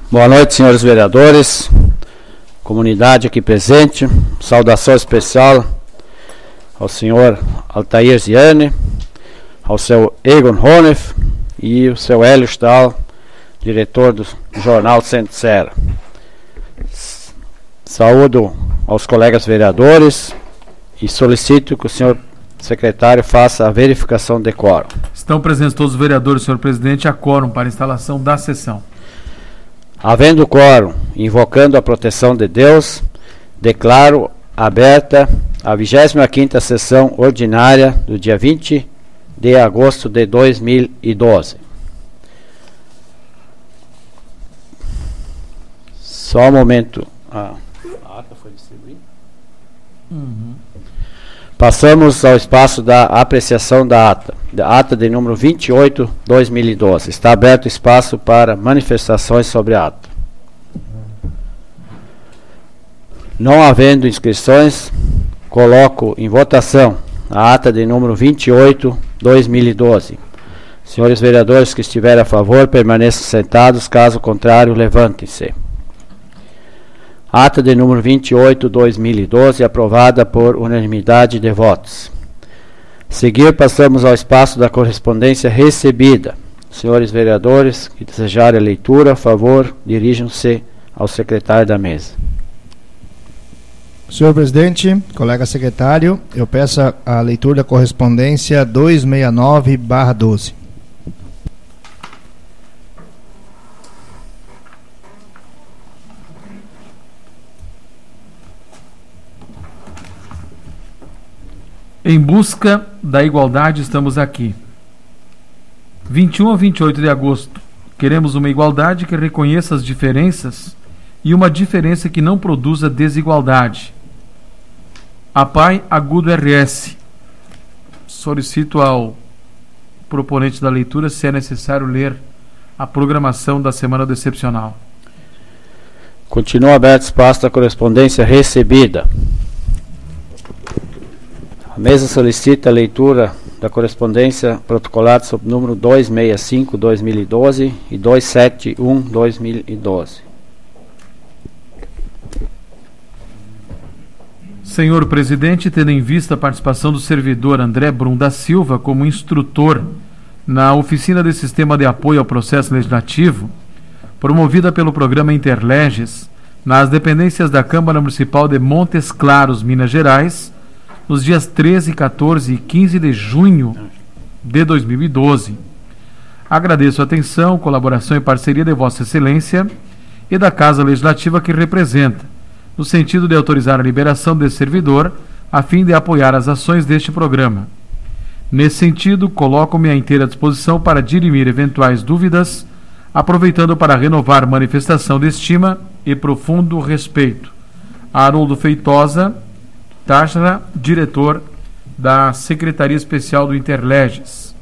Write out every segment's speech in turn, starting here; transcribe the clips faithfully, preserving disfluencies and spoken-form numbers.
Boa noite, senhores vereadores, comunidade aqui presente. Saudação especial ao senhor Altair Ziane, ao seu Egon Honef e o seu Hélio Stahl, diretor do jornal Centro Serra. Saúdo aos colegas vereadores e solicito que o senhor secretário faça a verificação de quórum. Estão presentes todos os vereadores, senhor presidente, a quórum para a instalação da sessão. Havendo quórum, invocando a proteção de Deus, declaro aberta a vigésima quinta sessão ordinária do dia vinte de agosto de dois mil e doze. Só um momento. Ah, a ata foi distribuída? Uhum. Passamos ao espaço da apreciação da ata. Da ata de número vinte e oito, dois mil e doze. Está aberto espaço para manifestações sobre a ata. Não havendo inscrições, coloco em votação a ata de número vinte e oito, dois mil e doze. Senhores vereadores que estiverem a favor, permaneçam sentados, caso contrário, levantem-se. Ata de número vinte e oito, dois mil e doze, aprovada por unanimidade de votos. Seguir, passamos ao espaço da correspondência recebida. Senhores vereadores que desejarem a leitura, a favor, dirijam-se ao secretário da mesa. Senhor presidente, colega secretário, eu peço a, a leitura da correspondência duzentos e sessenta e nove barra doze. Em busca da igualdade estamos aqui. vinte e um a vinte e oito de agosto. Queremos uma igualdade que reconheça as diferenças e uma diferença que não produza desigualdade. A P A I Agudo R S. Solicito ao proponente da leitura se é necessário ler a programação da semana do excepcional. Continua aberto espaço da correspondência recebida. A mesa solicita a leitura da correspondência protocolada sob número duzentos e sessenta e cinco, dois mil e doze e duzentos e setenta e um, dois mil e doze. Senhor presidente, tendo em vista a participação do servidor André Brum da Silva como instrutor na oficina de sistema de apoio ao processo legislativo, promovida pelo programa Interleges, nas dependências da Câmara Municipal de Montes Claros, Minas Gerais, nos dias treze, quatorze e quinze de junho de dois mil e doze. Agradeço a atenção, colaboração e parceria de Vossa Excelência e da Casa Legislativa que representa, no sentido de autorizar a liberação desse servidor, a fim de apoiar as ações deste programa. Nesse sentido, coloco-me à inteira disposição para dirimir eventuais dúvidas, aproveitando para renovar manifestação de estima e profundo respeito. Haroldo Feitosa Tachra, diretor da Secretaria Especial do Interleges.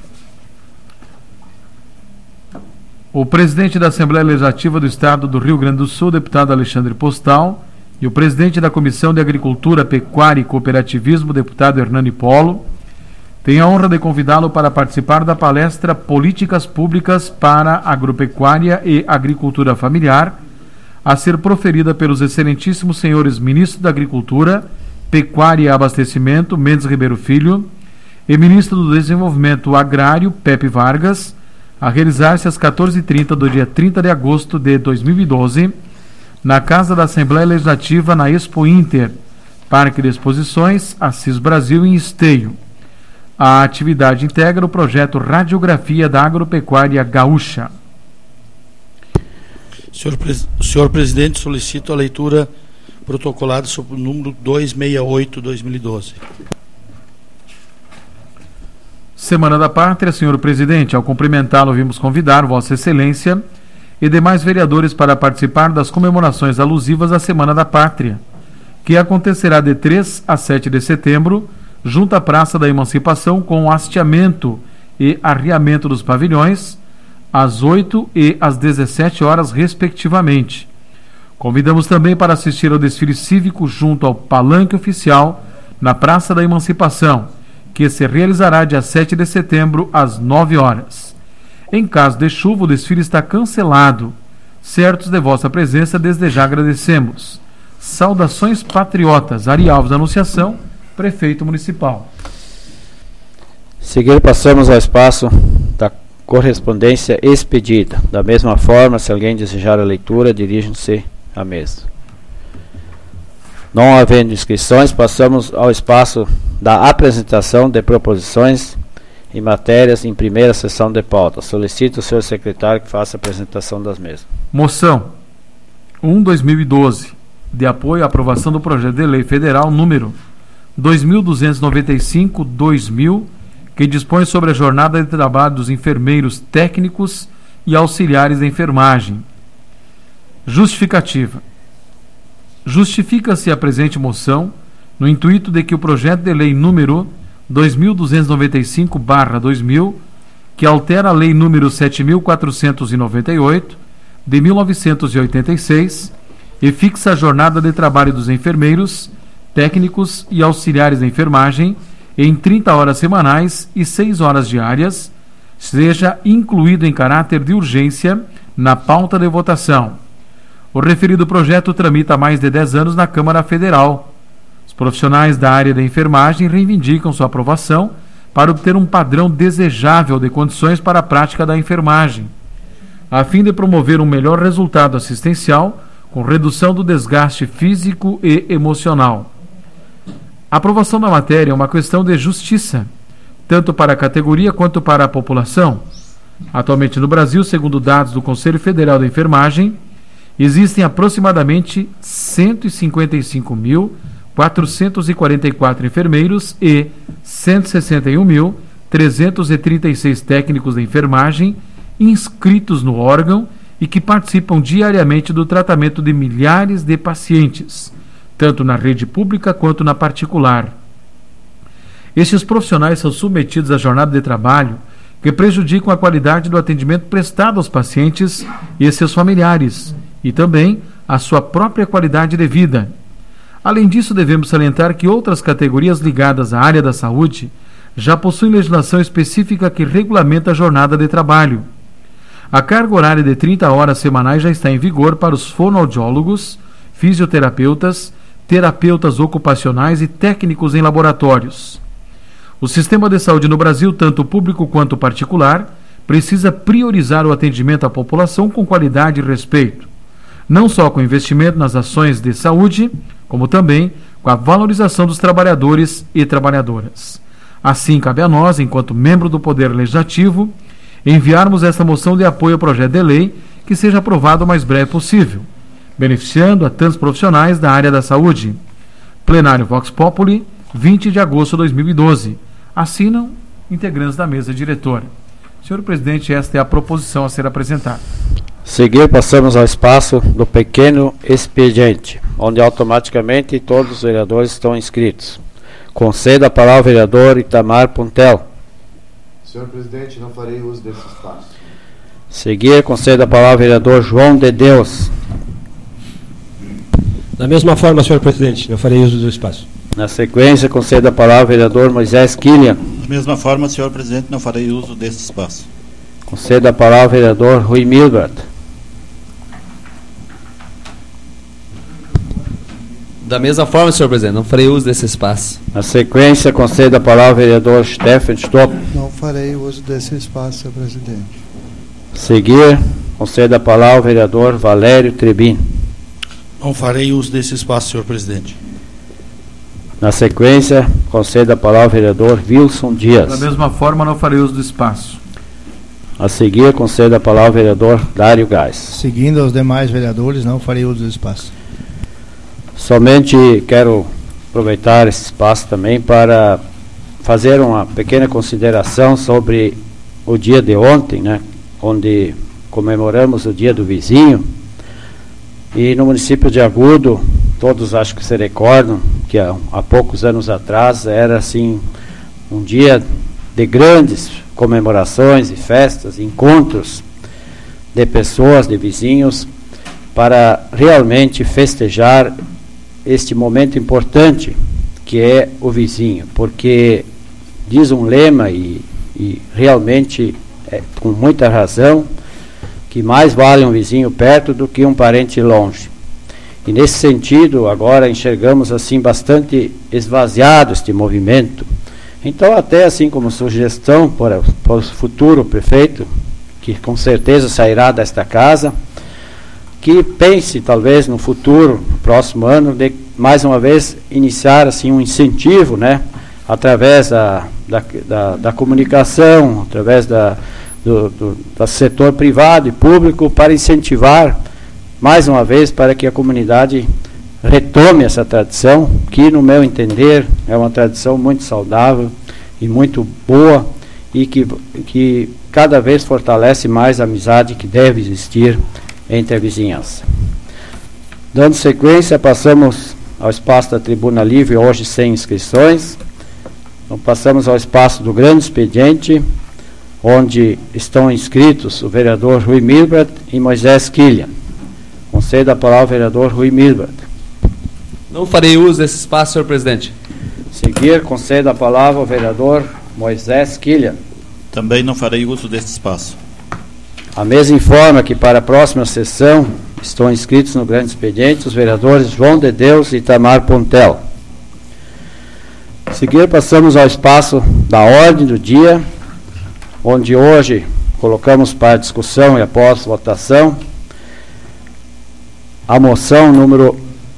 O presidente da Assembleia Legislativa do Estado do Rio Grande do Sul, deputado Alexandre Postal, e o presidente da Comissão de Agricultura, Pecuária e Cooperativismo, deputado Hernani Polo, têm a honra de convidá-lo para participar da palestra Políticas Públicas para Agropecuária e Agricultura Familiar, a ser proferida pelos excelentíssimos senhores ministro da Agricultura, Pecuária e Abastecimento, Mendes Ribeiro Filho, e ministro do Desenvolvimento Agrário, Pepe Vargas, a realizar-se às quatorze e trinta do dia trinta de agosto de dois mil e doze, na Casa da Assembleia Legislativa, na Expo Inter, Parque de Exposições, Assis Brasil, em Esteio. A atividade integra o projeto Radiografia da Agropecuária Gaúcha. Senhor, pres... Senhor presidente, solicito a leitura protocolado sob o número duzentos e sessenta e oito, dois mil e doze. Semana da Pátria, senhor presidente, ao cumprimentá-lo, vimos convidar Vossa Excelência e demais vereadores para participar das comemorações alusivas à Semana da Pátria, que acontecerá de três a sete de setembro, junto à Praça da Emancipação, com o hasteamento e arriamento dos pavilhões, às oito e às dezessete horas, respectivamente. Convidamos também para assistir ao desfile cívico junto ao Palanque Oficial, na Praça da Emancipação, que se realizará dia sete de setembro, às nove horas. Em caso de chuva, o desfile está cancelado, Certos de vossa presença, desde já agradecemos. Saudações patriotas. Ari Alves da Anunciação, Prefeito Municipal. Seguir, passamos ao espaço da correspondência expedida. Da mesma forma, se alguém desejar a leitura, dirige-se à mesa. Não havendo inscrições, passamos ao espaço da apresentação de proposições e matérias em primeira sessão de pauta. Solicito o senhor secretário que faça a apresentação das mesas. Moção um barra dois mil e doze, de apoio à aprovação do projeto de lei federal número dois mil duzentos e noventa e cinco barra dois mil, que dispõe sobre a jornada de trabalho dos enfermeiros técnicos e auxiliares de enfermagem. Justificativa. Justifica-se a presente moção no intuito de que o projeto de lei número dois mil duzentos e noventa e cinco barra dois mil, que altera a lei número sete mil quatrocentos e noventa e oito, de mil novecentos e oitenta e seis, e fixa a jornada de trabalho dos enfermeiros, técnicos e auxiliares de enfermagem em trinta horas semanais e seis horas diárias, seja incluído em caráter de urgência na pauta de votação. O referido projeto tramita há mais de dez anos na Câmara Federal. Os profissionais da área da enfermagem reivindicam sua aprovação para obter um padrão desejável de condições para a prática da enfermagem, a fim de promover um melhor resultado assistencial com redução do desgaste físico e emocional. A aprovação da matéria é uma questão de justiça, tanto para a categoria quanto para a população. Atualmente no Brasil, segundo dados do Conselho Federal da Enfermagem, existem aproximadamente cento e cinquenta e cinco mil quatrocentos e quarenta e quatro enfermeiros e cento e sessenta e um mil trezentos e trinta e seis técnicos de enfermagem inscritos no órgão e que participam diariamente do tratamento de milhares de pacientes, tanto na rede pública quanto na particular. Estes profissionais são submetidos à jornada de trabalho que prejudicam a qualidade do atendimento prestado aos pacientes e seus familiares, e também a sua própria qualidade de vida. Além disso, devemos salientar que outras categorias ligadas à área da saúde já possuem legislação específica que regulamenta a jornada de trabalho. A carga horária de trinta horas semanais já está em vigor para os fonoaudiólogos, fisioterapeutas, terapeutas ocupacionais e técnicos em laboratórios. O sistema de saúde no Brasil, tanto público quanto particular, precisa priorizar o atendimento à população com qualidade e respeito, não só com investimento nas ações de saúde, como também com a valorização dos trabalhadores e trabalhadoras. Assim, cabe a nós, enquanto membro do Poder Legislativo, enviarmos esta moção de apoio ao projeto de lei que seja aprovado o mais breve possível, beneficiando a tantos profissionais da área da saúde. Plenário Vox Populi, vinte de agosto de dois mil e doze. Assinam integrantes da mesa diretora. Senhor presidente, esta é a proposição a ser apresentada. Seguir, passamos ao espaço do pequeno expediente, onde automaticamente todos os vereadores estão inscritos. Conceda a palavra ao vereador Itamar Puntel. Senhor presidente, não farei uso desse espaço. Seguir, conceda a palavra ao vereador João de Deus. Da mesma forma, senhor presidente, não farei uso do espaço. Na sequência, conceda a palavra ao vereador Moisés Killian. Da mesma forma, senhor presidente, não farei uso desse espaço. Conceda a palavra ao vereador Rui Milbert. Da mesma forma, senhor presidente, não farei uso desse espaço. Na sequência, conceda a palavra ao vereador Stefan Stopp. Não farei uso desse espaço, senhor presidente. Seguir, conceda a palavra ao vereador Valério Trebin. Não farei uso desse espaço, senhor presidente. Na sequência, conceda a palavra ao vereador Wilson Dias. Da mesma forma, não farei uso do espaço. A seguir, conceda a palavra ao vereador Dário Gás. Seguindo aos demais vereadores, não farei uso do espaço. Somente quero aproveitar esse espaço também para fazer uma pequena consideração sobre o dia de ontem, né, onde comemoramos o Dia do Vizinho. E no município de Agudo, todos acho que se recordam que há, há poucos anos atrás era assim um dia de grandes comemorações e festas, encontros de pessoas, de vizinhos, para realmente festejar este momento importante que é o vizinho, porque diz um lema e, e realmente é, com muita razão, que mais vale um vizinho perto do que um parente longe. E nesse sentido, agora enxergamos assim bastante esvaziado este movimento. Então, até assim como sugestão para, para o futuro prefeito, que com certeza sairá desta casa, que pense talvez no futuro, no próximo ano, de mais uma vez iniciar assim um incentivo, né, através da, da, da, da comunicação, através da, do, do, do setor privado e público, para incentivar mais uma vez para que a comunidade retome essa tradição, que no meu entender é uma tradição muito saudável e muito boa, e que, que cada vez fortalece mais a amizade que deve existir entre a vizinhança. Dando sequência, passamos ao espaço da tribuna livre, hoje sem inscrições. Então, passamos ao espaço do grande expediente, onde estão inscritos o vereador Rui Milbert e Moisés Killian. Concedo a palavra ao vereador Rui Milbert. Não farei uso desse espaço, senhor presidente. Seguir, concedo a palavra ao vereador Moisés Killian. Também não farei uso deste espaço. A mesa informa que para a próxima sessão estão inscritos no grande expediente os vereadores João de Deus e Itamar Pontel. A seguir, passamos ao espaço da ordem do dia, onde hoje colocamos para discussão e após votação a moção número...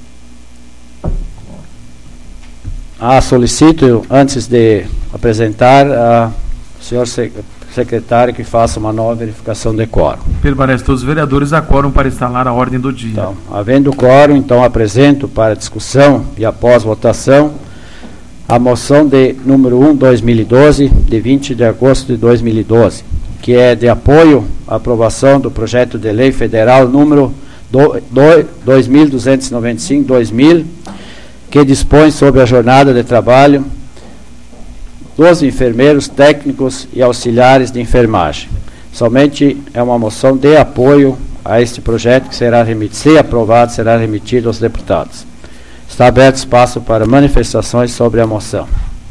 Ah, solicito, antes de apresentar, a senhor secretário que faça uma nova verificação de quórum. Permanece todos os vereadores a quórum para instalar a ordem do dia. Então, havendo quórum, então apresento para discussão e após votação a moção de número um, dois mil e doze, de vinte de agosto de dois mil e doze, que é de apoio à aprovação do projeto de lei federal número dois mil duzentos e noventa e cinco barra dois mil, que dispõe sobre a jornada de trabalho dos enfermeiros, técnicos e auxiliares de enfermagem. Somente é uma moção de apoio a este projeto que será remetido, se aprovado, será remetido aos deputados. Está aberto espaço para manifestações sobre a moção.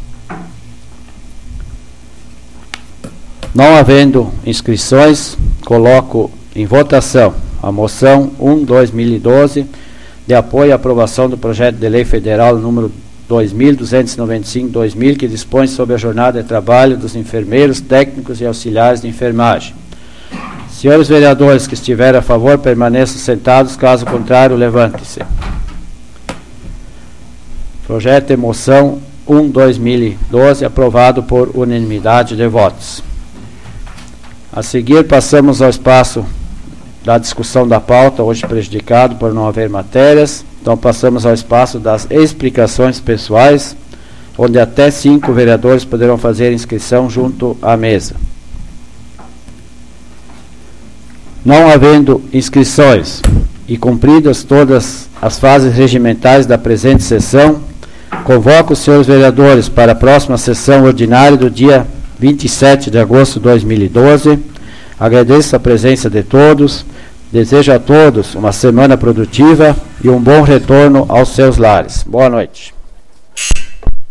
Não havendo inscrições, coloco em votação a moção um, dois mil e doze, de apoio à aprovação do projeto de lei federal número dois mil duzentos e noventa e cinco barra dois mil, que dispõe sobre a jornada de trabalho dos enfermeiros, técnicos e auxiliares de enfermagem. Senhores vereadores que estiverem a favor, permaneçam sentados, caso contrário, levante-se. Projeto de moção um, dois mil e doze, aprovado por unanimidade de votos. A seguir, passamos ao espaço da discussão da pauta, hoje prejudicado por não haver matérias. Então, passamos ao espaço das explicações pessoais, onde até cinco vereadores poderão fazer inscrição junto à mesa. Não havendo inscrições e cumpridas todas as fases regimentais da presente sessão, convoco os senhores vereadores para a próxima sessão ordinária do dia vinte e sete de agosto de dois mil e doze. Agradeço a presença de todos. Desejo a todos uma semana produtiva e um bom retorno aos seus lares. Boa noite.